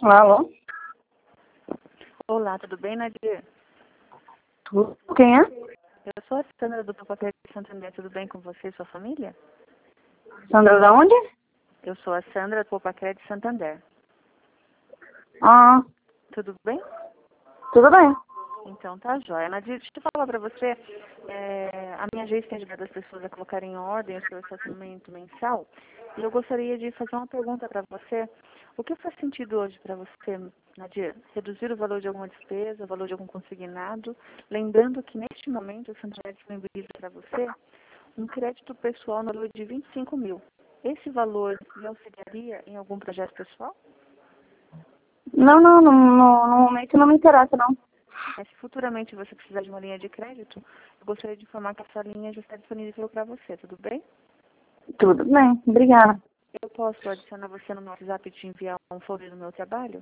Alô? Olá, tudo bem, Nadir? Tudo? Quem é? Eu sou a Sandra do Papel de Santander, tudo bem com você e sua família? Sandra da onde? Eu sou a Sandra do Papel de Santander. Ah, Tudo bem? tudo bem. Então tá jóia. Nadir, deixa eu falar pra você, a minha agência tem ajudado as pessoas a colocarem em ordem o seu orçamento mensal e eu gostaria de fazer uma pergunta para você. O que faz sentido hoje para você, Nadir? Reduzir o valor de alguma despesa, o valor de algum consignado? Lembrando que neste momento o Santander disponibiliza para você um crédito pessoal no valor de 25 mil. Esse valor lhe auxiliaria em algum projeto pessoal? No momento não me interessa, não. Mas se futuramente você precisar de uma linha de crédito, eu gostaria de informar que essa linha já está disponível para você, tudo bem? Tudo bem, obrigada. Eu posso adicionar você no meu WhatsApp e te enviar um folder do meu trabalho?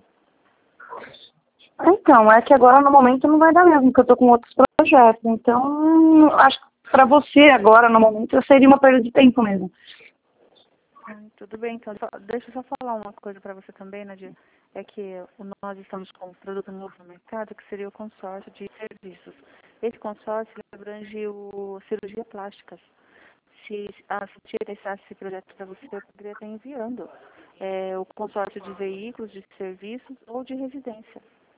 Então, é que agora no momento não vai dar mesmo, porque eu tô com outros projetos. Então, acho que pra você agora, no momento, seria uma perda de tempo mesmo. Tudo bem, então deixa eu só falar uma coisa para você também, Nadir. É que nós estamos com um produto novo no mercado, que seria o consórcio de serviços. Esse consórcio ele abrange o cirurgia plásticas. Se a tia deixasse esse projeto para você, eu poderia estar enviando o consórcio de veículos, de serviços ou de residência.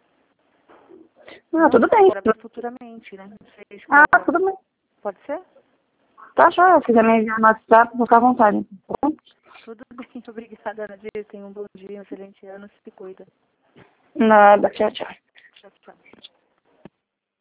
Ah, Não tudo bem. agora, mas futuramente, né? Não sei qual Ah, que é. tudo bem. Pode ser? Tá joia, se quiser me enviar no WhatsApp, vou ficar à vontade. Tá bom? Tudo bem, obrigada, Nadir. Tenha um bom dia, um excelente ano, se cuida. Nada, tchau, tchau. Tchau, tchau.